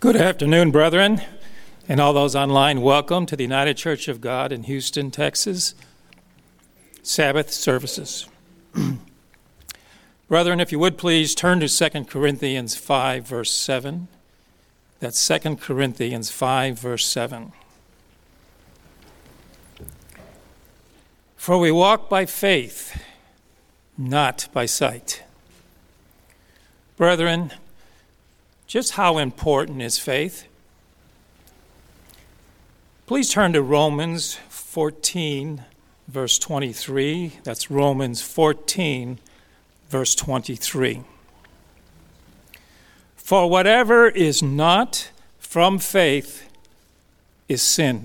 Good afternoon, brethren, and all those online. Welcome to the United Church of God in Houston, Texas, Sabbath services. Brethren, if you would please turn to 2 Corinthians 5, verse 7. That's 2 Corinthians 5, verse 7. For we walk by faith, not by sight. Brethren, just how important is faith? Please turn to Romans 14, verse 23. That's Romans 14, verse 23. For whatever is not from faith is sin.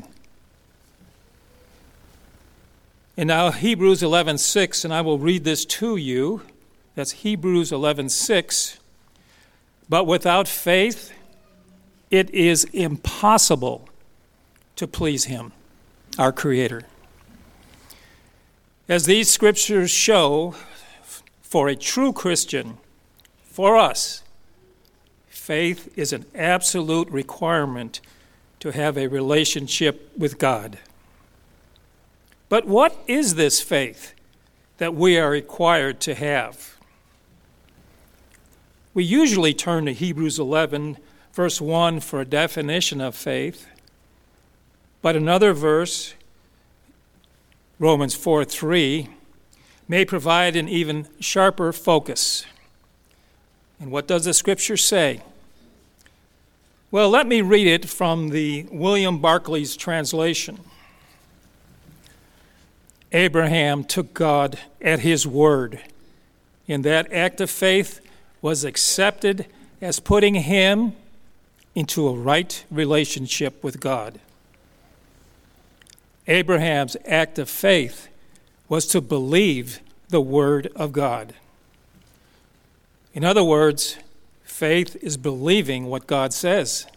And now Hebrews 11:6, and I will read this to you. That's Hebrews 11:6. But without faith, it is impossible to please him, our Creator. As these scriptures show, for a true Christian, for us, faith is an absolute requirement to have a relationship with God. But what is this faith that we are required to have? We usually turn to Hebrews 11, verse 1 for a definition of faith. But another verse, Romans 4:3, may provide an even sharper focus. And what does the scripture say? Well, let me read it from the William Barclay's translation. Abraham took God at his word. In that act of faith was accepted as putting him into a right relationship with God. Abraham's act of faith was to believe the word of God. In other words, faith is believing what God says.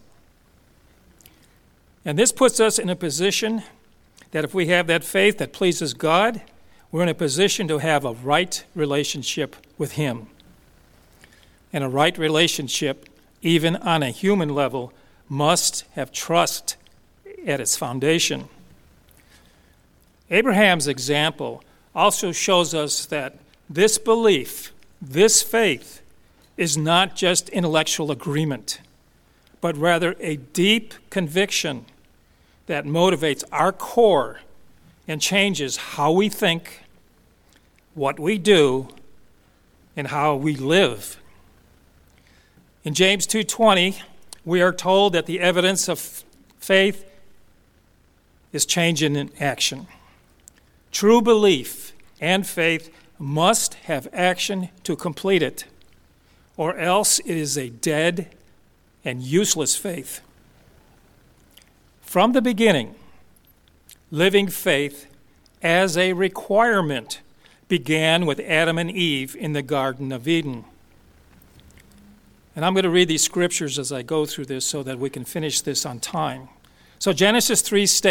And this puts us in a position that if we have that faith that pleases God, we're in a position to have a right relationship with him. And a right relationship, even on a human level, must have trust at its foundation. Abraham's example also shows us that this belief, this faith, is not just intellectual agreement, but rather a deep conviction that motivates our core and changes how we think, what we do, and how we live. In James 2:20, we are told that the evidence of faith is change in action. True belief and faith must have action to complete it, or else it is a dead and useless faith. From the beginning, living faith as a requirement began with Adam and Eve in the Garden of Eden. And I'm going to read these scriptures as I go through this so that we can finish this on time. So Genesis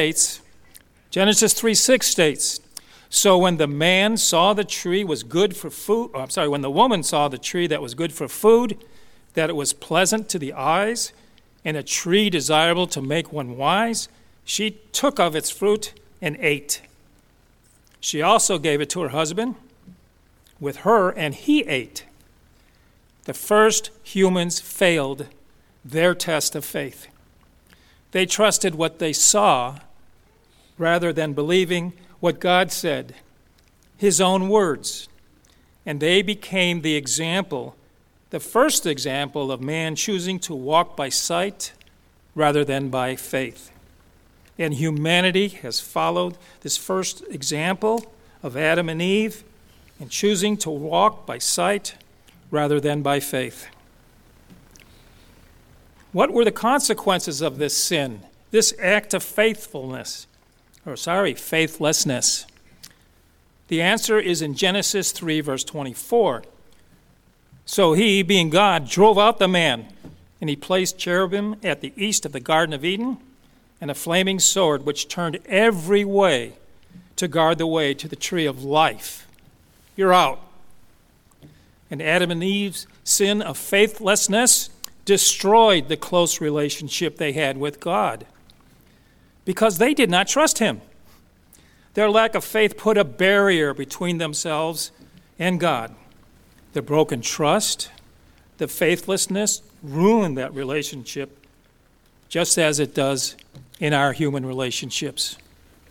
3:6 states, so when the man saw the tree was good for food, when the woman saw the tree that was good for food, that it was pleasant to the eyes, and a tree desirable to make one wise, she took of its fruit and ate. She also gave it to her husband with her, and he ate. The first humans failed their test of faith. They trusted what they saw rather than believing what God said, his own words. And they became the example, the first example of man choosing to walk by sight rather than by faith. And humanity has followed this first example of Adam and Eve in choosing to walk by sight rather than by faith. What were the consequences of this sin, this act of faithlessness? The answer is in Genesis 3, verse 24. So he, being God, drove out the man, and he placed cherubim at the east of the Garden of Eden, and a flaming sword which turned every way to guard the way to the tree of life. You're out. And Adam and Eve's sin of faithlessness destroyed the close relationship they had with God because they did not trust him. Their lack of faith put a barrier between themselves and God. The broken trust, the faithlessness ruined that relationship just as it does in our human relationships.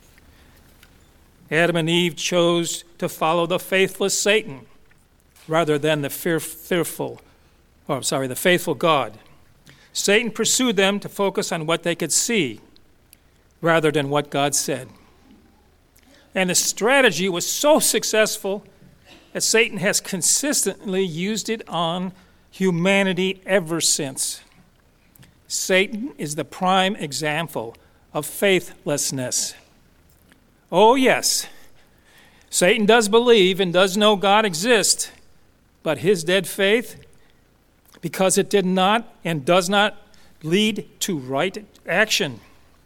Adam and Eve chose to follow the faithless Satan rather than the faithful God. Satan pursued them to focus on what they could see rather than what God said. And the strategy was so successful that Satan has consistently used it on humanity ever since. Satan is the prime example of faithlessness. Oh, yes, Satan does believe and does know God exists, but his dead faith, because it did not and does not lead to right action.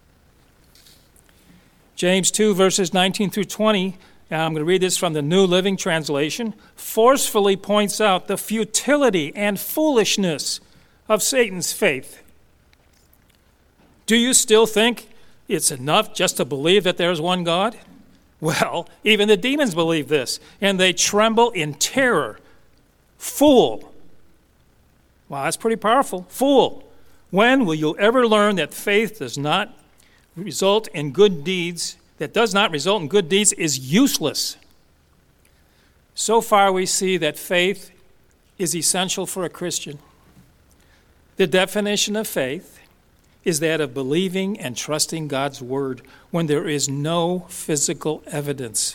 James 2, verses 19 through 20, and I'm going to read this from the New Living Translation, forcefully points out the futility and foolishness of Satan's faith. Do you still think it's enough just to believe that there's one God? Well, even the demons believe this, and they tremble in terror. Fool. Wow, that's pretty powerful. Fool. When will you ever learn that faith does not result in good deeds, is useless? So far we see that faith is essential for a Christian. The definition of faith is that of believing and trusting God's word when there is no physical evidence.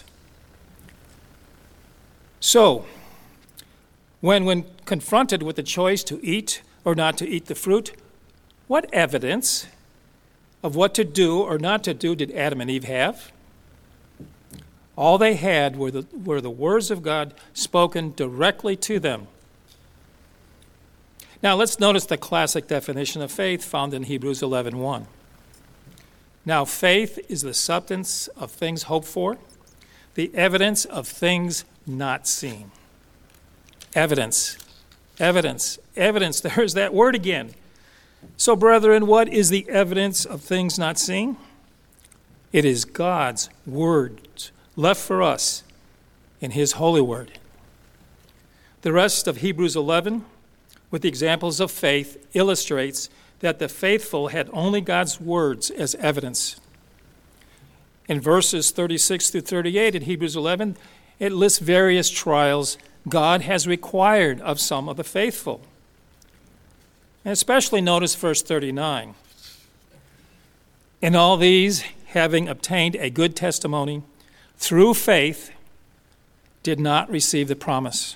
So, when confronted with the choice to eat or not to eat the fruit, what evidence of what to do or not to do did Adam and Eve have? All they had were the words of God spoken directly to them. Now let's notice the classic definition of faith found in Hebrews 11:1. Now faith is the substance of things hoped for, the evidence of things not seen. Evidence. There's that word again. So, brethren, what is the evidence of things not seen? It is God's word left for us in his holy word. The rest of Hebrews 11, with the examples of faith, illustrates that the faithful had only God's words as evidence. In verses 36 through 38 in Hebrews 11, it lists various trials God has required of some of the faithful. And especially notice verse 39. In all these, having obtained a good testimony, through faith, did not receive the promise.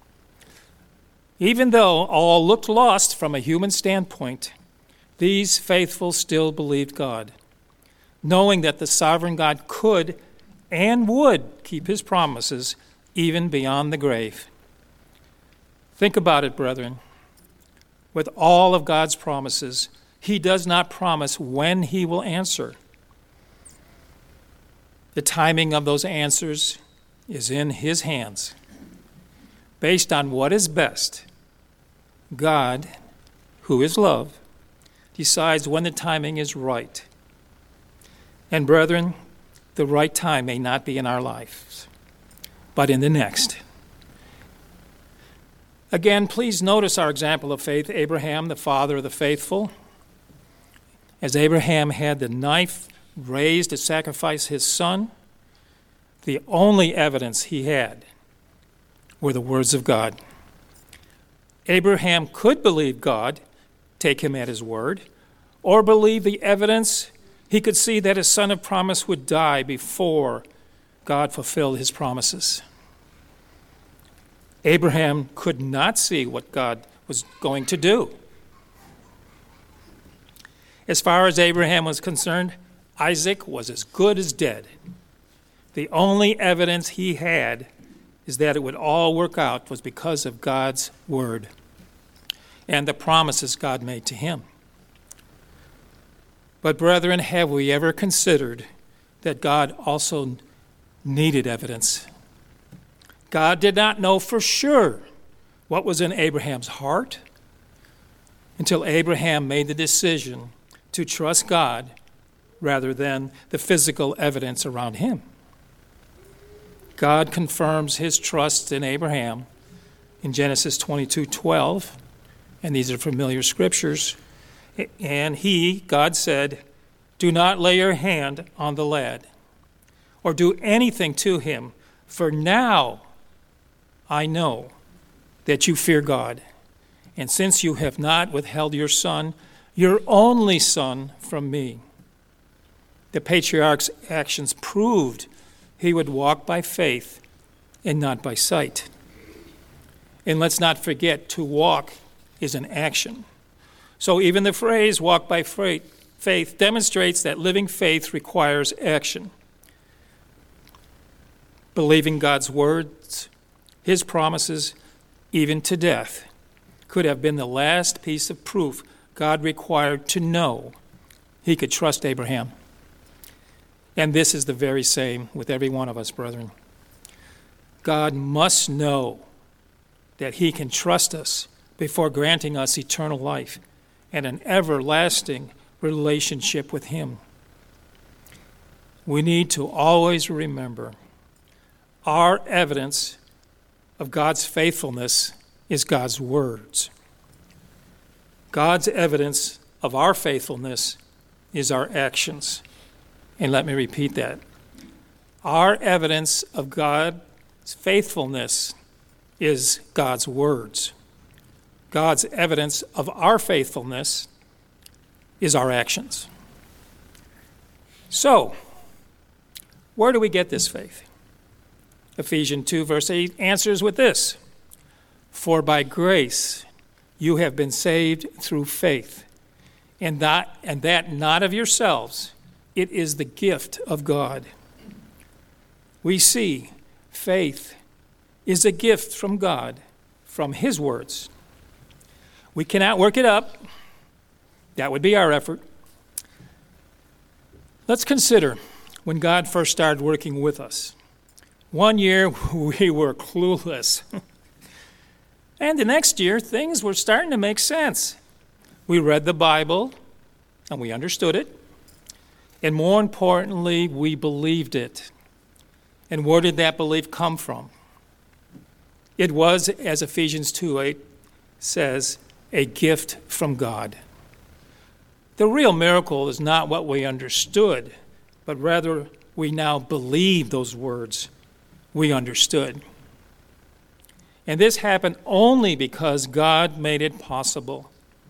Even though all looked lost from a human standpoint, these faithful still believed God, knowing that the sovereign God could and would keep his promises even beyond the grave. Think about it, brethren. With all of God's promises, he does not promise when he will answer. The timing of those answers is in his hands. Based on what is best, God, who is love, decides when the timing is right. And brethren, the right time may not be in our lives, but in the next. Again, please notice our example of faith, Abraham, the father of the faithful. As Abraham had the knife raised to sacrifice his son, the only evidence he had were the words of God. Abraham could believe God, take him at his word, or believe the evidence he could see that his son of promise would die before God fulfilled his promises. Abraham could not see what God was going to do. As far as Abraham was concerned, Isaac was as good as dead. The only evidence he had is that it would all work out was because of God's word and the promises God made to him. But brethren, have we ever considered that God also needed evidence? God did not know for sure what was in Abraham's heart, until Abraham made the decision to trust God rather than the physical evidence around him. God confirms his trust in Abraham in Genesis 22:12, and these are familiar scriptures. And God said, "Do not lay your hand on the lad, or do anything to him, for now I know that you fear God, and since you have not withheld your son, your only son, from me." The patriarch's actions proved he would walk by faith and not by sight. And let's not forget, to walk is an action. So even the phrase walk by faith demonstrates that living faith requires action. Believing God's words, his promises, even to death, could have been the last piece of proof God required to know he could trust Abraham. And this is the very same with every one of us, brethren. God must know that he can trust us before granting us eternal life and an everlasting relationship with him. We need to always remember our evidence of God's faithfulness is God's words. God's evidence of our faithfulness is our actions. And let me repeat that. Our evidence of God's faithfulness is God's words. God's evidence of our faithfulness is our actions. So, where do we get this faith? Ephesians 2, verse 8 answers with this: "For by grace you have been saved through faith, and that not of yourselves, it is the gift of God." We see faith is a gift from God, from his words. We cannot work it up. That would be our effort. Let's consider when God first started working with us. One year, we were clueless. And the next year, things were starting to make sense. We read the Bible, and we understood it. And more importantly, we believed it. And where did that belief come from? It was, as Ephesians 2:8 says, a gift from God. The real miracle is not what we understood, but rather we now believe those words we understood. And this happened only because God made it possible.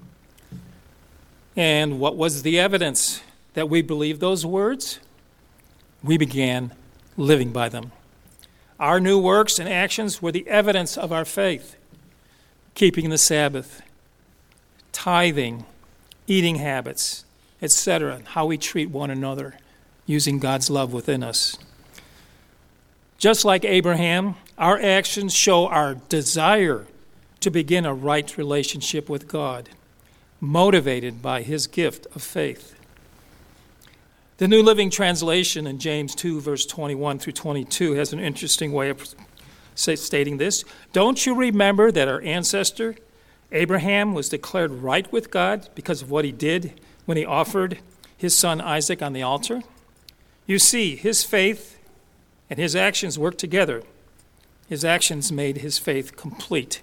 And what was the evidence that we believed those words? We began living by them. Our new works and actions were the evidence of our faith. Keeping the Sabbath, tithing, eating habits, etc., how we treat one another, using God's love within us. Just like Abraham, our actions show our desire to begin a right relationship with God, motivated by his gift of faith. The New Living Translation in James 2, verse 21 through 22 has an interesting way of stating this. "Don't you remember that our ancestor Abraham was declared right with God because of what he did when he offered his son Isaac on the altar? You see, his faith and his actions worked together. His actions made his faith complete."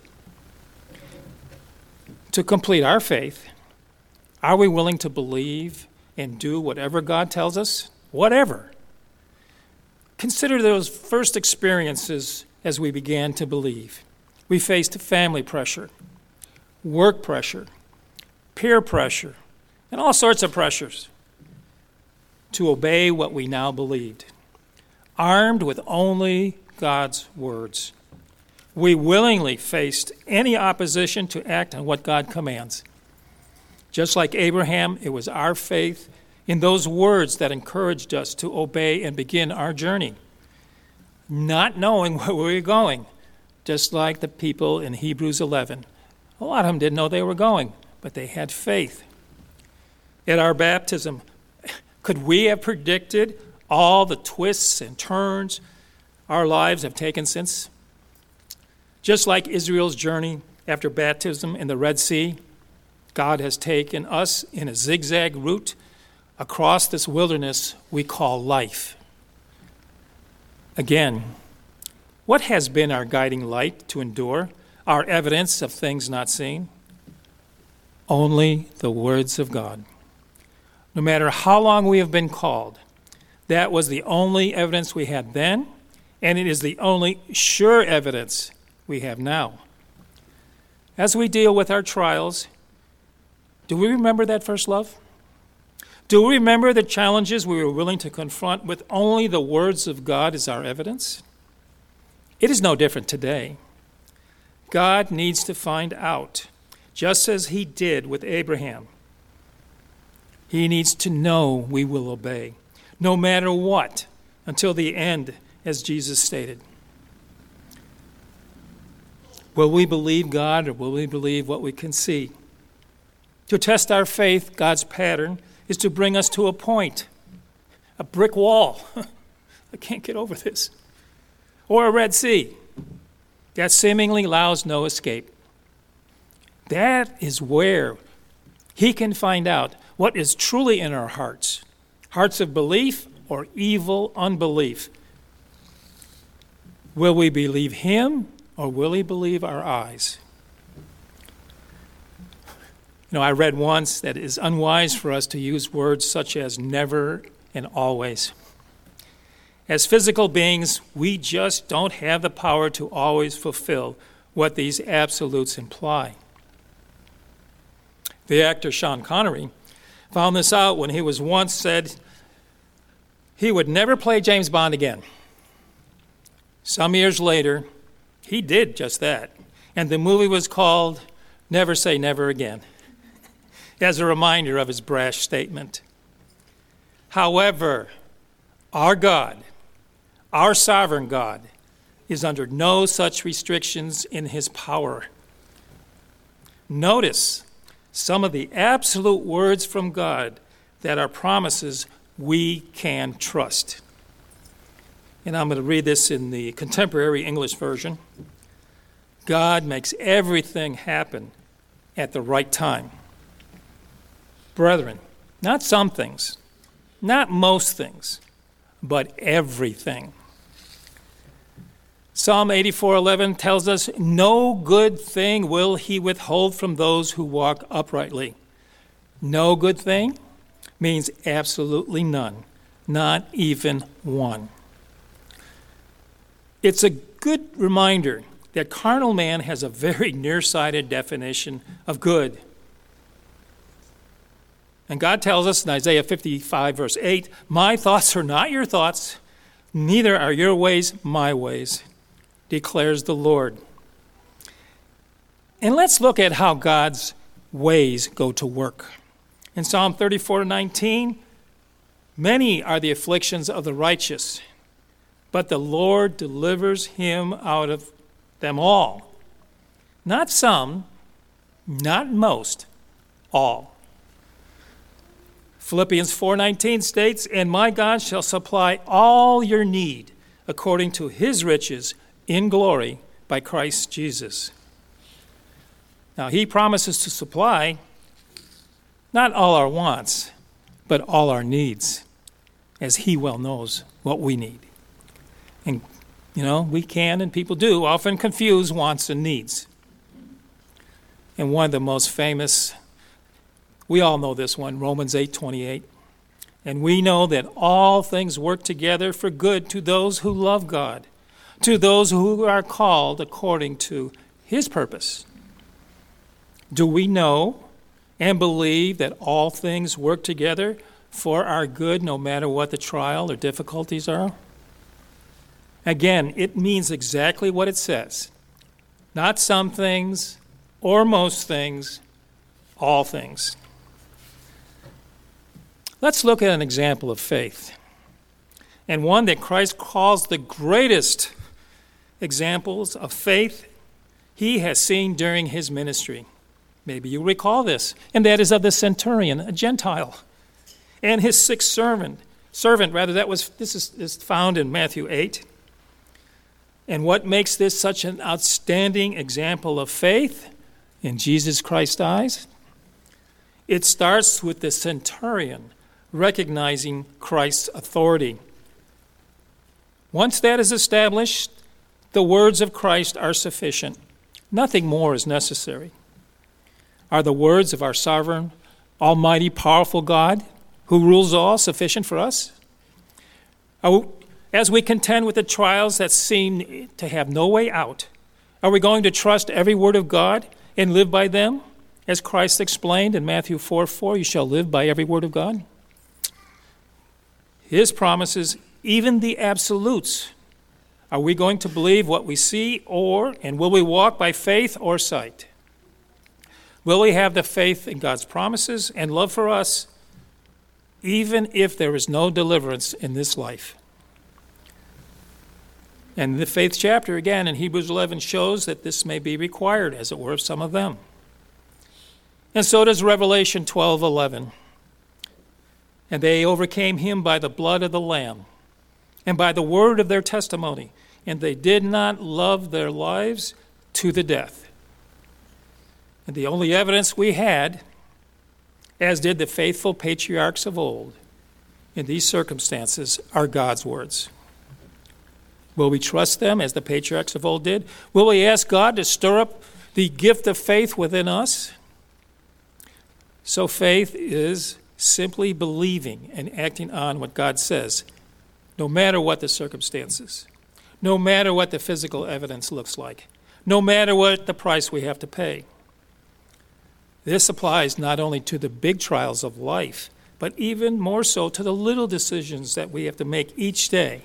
To complete our faith, are we willing to believe and do whatever God tells us? Whatever. Consider those first experiences as we began to believe. We faced family pressure, work pressure, peer pressure, and all sorts of pressures to obey what we now believed. Armed with only God's words, we willingly faced any opposition to act on what God commands. Just like Abraham, it was our faith in those words that encouraged us to obey and begin our journey, not knowing where we were going, just like the people in Hebrews 11. A lot of them didn't know they were going, but they had faith. At our baptism, could we have predicted all the twists and turns our lives have taken since? Just like Israel's journey after baptism in the Red Sea, God has taken us in a zigzag route across this wilderness we call life. Again, what has been our guiding light to endure, our evidence of things not seen? Only the words of God. No matter how long we have been called, that was the only evidence we had then, and it is the only sure evidence we have now. As we deal with our trials, do we remember that first love? Do we remember the challenges we were willing to confront with only the words of God as our evidence? It is no different today. God needs to find out, just as he did with Abraham. He needs to know we will obey, no matter what, until the end, as Jesus stated. Will we believe God, or will we believe what we can see? To test our faith, God's pattern is to bring us to a point, a brick wall. I can't get over this. Or a Red Sea that seemingly allows no escape. That is where he can find out what is truly in our hearts, hearts of belief or evil unbelief. Will we believe him, or will we believe our eyes? I read once that it is unwise for us to use words such as never and always. As physical beings, we just don't have the power to always fulfill what these absolutes imply. The actor Sean Connery found this out when he was once said he would never play James Bond again. Some years later, he did just that, and the movie was called Never Say Never Again, as a reminder of his brash statement. However, our God, our sovereign God, is under no such restrictions in his power. Notice some of the absolute words from God that are promises we can trust. And I'm going to read this in the contemporary English version. God makes everything happen at the right time. Brethren, not some things, not most things, but everything. Psalm 84:11 tells us, no good thing will he withhold from those who walk uprightly. No good thing means absolutely none, not even one. It's a good reminder that carnal man has a very nearsighted definition of good. And God tells us in Isaiah 55, verse 8, my thoughts are not your thoughts, neither are your ways my ways, declares the Lord. And let's look at how God's ways go to work. In Psalm 34:19, many are the afflictions of the righteous, but the Lord delivers him out of them all. Not some, not most, all. Philippians 4:19 states, and my God shall supply all your need according to his riches in glory by Christ Jesus. Now, he promises to supply not all our wants, but all our needs, as he well knows what we need. And, we can, and people do, often confuse wants and needs. And one of the most famous, we all know this one, Romans 8:28. And we know that all things work together for good to those who love God, to those who are called according to his purpose. Do we know and believe that all things work together for our good, no matter what the trial or difficulties are? Again, it means exactly what it says. Not some things or most things, all things. Let's look at an example of faith, and one that Christ calls the greatest examples of faith he has seen during his ministry. Maybe you recall this, and that is of the centurion, a Gentile, and his sick servant. This is found in Matthew 8. And what makes this such an outstanding example of faith in Jesus Christ's eyes? It starts with the centurion recognizing Christ's authority. Once that is established, the words of Christ are sufficient. Nothing more is necessary. Are the words of our sovereign, almighty, powerful God, who rules all, sufficient for us? As we contend with the trials that seem to have no way out, are we going to trust every word of God and live by them? As Christ explained in Matthew 4:4, you shall live by every word of God. His promises, even the absolutes. Are we going to believe what we see, and will we walk by faith or sight? Will we have the faith in God's promises and love for us, even if there is no deliverance in this life? And the faith chapter, again, in Hebrews 11, shows that this may be required, as it were, of some of them. And so does Revelation 12:11. And they overcame him by the blood of the Lamb and by the word of their testimony, and they did not love their lives to the death. And the only evidence we had, as did the faithful patriarchs of old, in these circumstances are God's words. Will we trust them as the patriarchs of old did? Will we ask God to stir up the gift of faith within us? So faith is simply believing and acting on what God says, no matter what the circumstances, no matter what the physical evidence looks like, no matter what the price we have to pay. This applies not only to the big trials of life, but even more so to the little decisions that we have to make each day.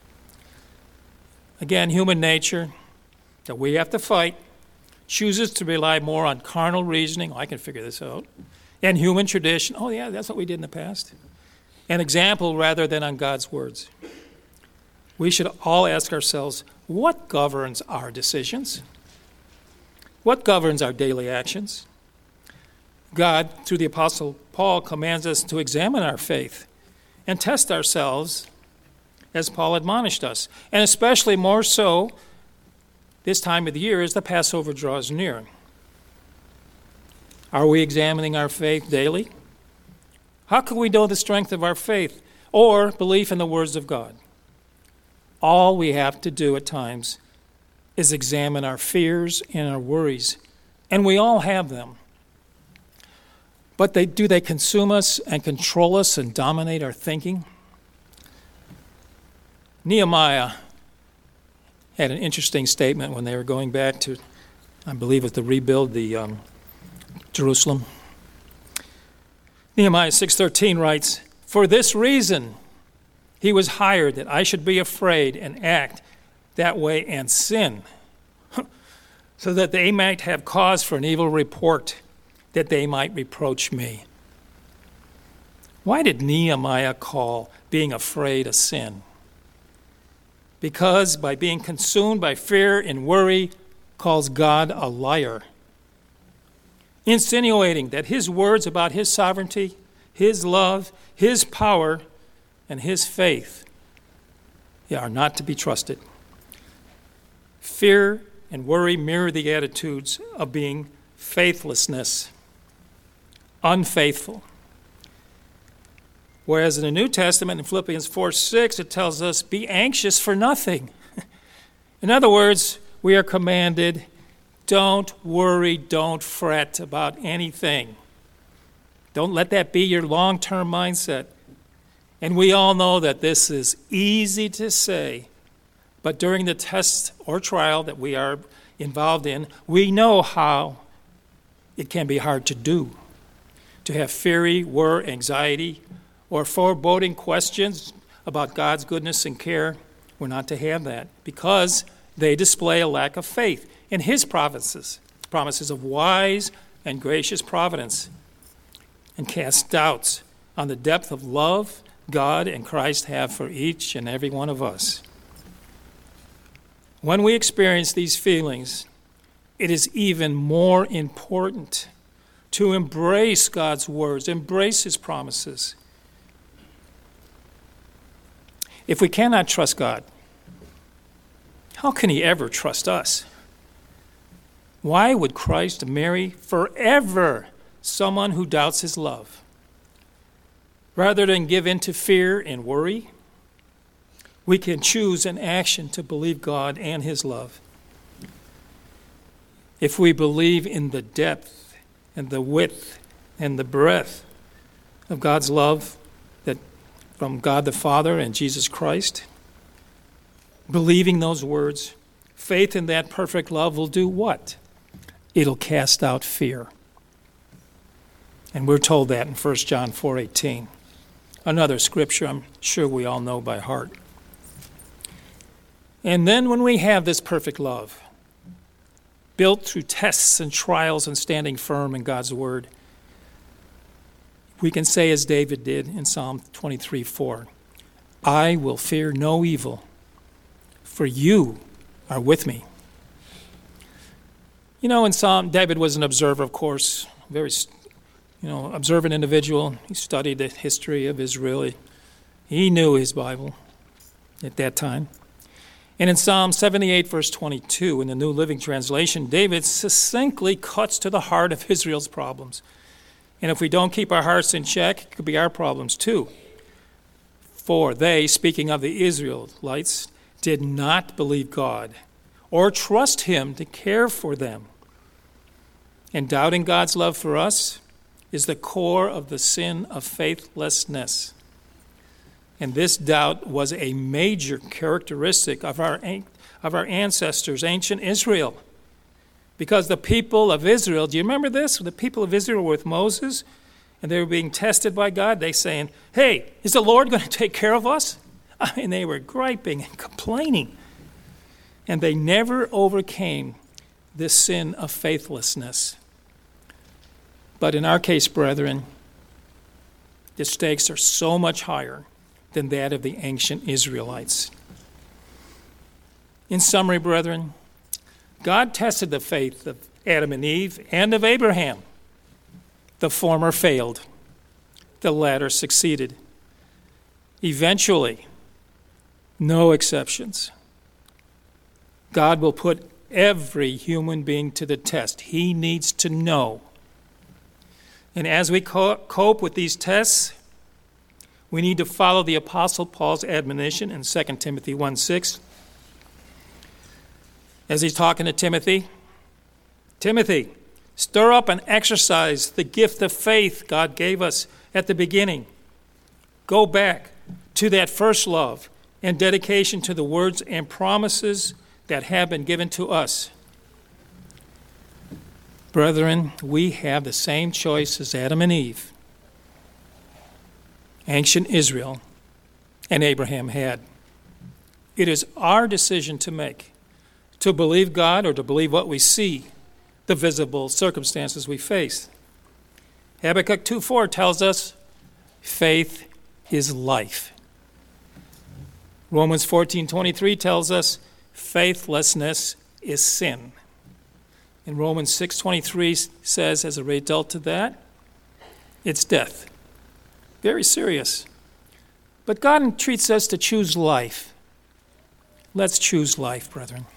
Again, human nature that we have to fight chooses to rely more on carnal reasoning. I can figure this out. And human tradition. Oh, yeah, that's what we did in the past. An example rather than on God's words. We should all ask ourselves, what governs our decisions? What governs our daily actions? God, through the Apostle Paul, commands us to examine our faith and test ourselves as Paul admonished us. And especially more so this time of the year as the Passover draws near. Are we examining our faith daily? How can we know the strength of our faith or belief in the words of God? All we have to do at times is examine our fears and our worries, and we all have them. But do they consume us and control us and dominate our thinking? Nehemiah had an interesting statement when they were going back to, I believe it was to rebuild the Jerusalem. Nehemiah 6:13 writes, "For this reason he was hired, that I should be afraid and act that way and sin, so that they might have cause for an evil report, that they might reproach me." Why did Nehemiah call being afraid a sin? Because by being consumed by fear and worry, calls God a liar, insinuating that his words about his sovereignty, his love, his power, and his faith are not to be trusted. Fear and worry mirror the attitudes of being faithlessness, unfaithful. Whereas in the New Testament, in Philippians 4:6, it tells us, be anxious for nothing. In other words, we are commanded, don't worry, don't fret about anything. Don't let that be your long-term mindset. And we all know that this is easy to say, but during the test or trial that we are involved in, we know how it can be hard to do. To have fear, worry, anxiety, or foreboding questions about God's goodness and care, we're not to have that because they display a lack of faith in his promises of wise and gracious providence, and cast doubts on the depth of love God and Christ have for each and every one of us. When we experience these feelings, it is even more important to embrace God's words, embrace his promises. If we cannot trust God, how can he ever trust us? Why would Christ marry forever someone who doubts his love. Rather than give in to fear and worry, we can choose an action to believe God and his love. If we believe in the depth and the width and the breadth of God's love that from God the Father and Jesus Christ, believing those words, faith in that perfect love will do what? It'll cast out fear. And we're told that in 1 John 4:18. Another scripture I'm sure we all know by heart. And then when we have this perfect love, built through tests and trials and standing firm in God's word, we can say as David did in Psalm 23:4, I will fear no evil, for you are with me. You know, in Psalm, David was an observer, of course, very observant individual. He studied the history of Israel. He knew his Bible at that time. And in Psalm 78, verse 22, in the New Living Translation, David succinctly cuts to the heart of Israel's problems. And if we don't keep our hearts in check, it could be our problems too. For they, speaking of the Israelites, did not believe God or trust him to care for them. And doubting God's love for us is the core of the sin of faithlessness. And this doubt was a major characteristic of our ancestors, ancient Israel. Because the people of Israel, do you remember this? The people of Israel were with Moses, and they were being tested by God. They saying, hey, is the Lord going to take care of us? I mean, they were griping and complaining. And they never overcame this sin of faithlessness. But in our case, brethren, the stakes are so much higher than that of the ancient Israelites. In summary, brethren, God tested the faith of Adam and Eve and of Abraham. The former failed. The latter succeeded. Eventually, no exceptions, God will put every human being to the test. He needs to know. And as we cope with these tests, we need to follow the Apostle Paul's admonition in 2 Timothy 1:6. As he's talking to Timothy, Timothy, stir up and exercise the gift of faith God gave us at the beginning. Go back to that first love and dedication to the words and promises that have been given to us. Brethren, we have the same choice as Adam and Eve, ancient Israel, and Abraham had. It is our decision to make, to believe God or to believe what we see, the visible circumstances we face. Habakkuk 2:4 tells us faith is life. Romans 14:23 tells us faithlessness is sin. And Romans 6:23 says, as a result of that, it's death. Very serious. But God entreats us to choose life. Let's choose life, brethren.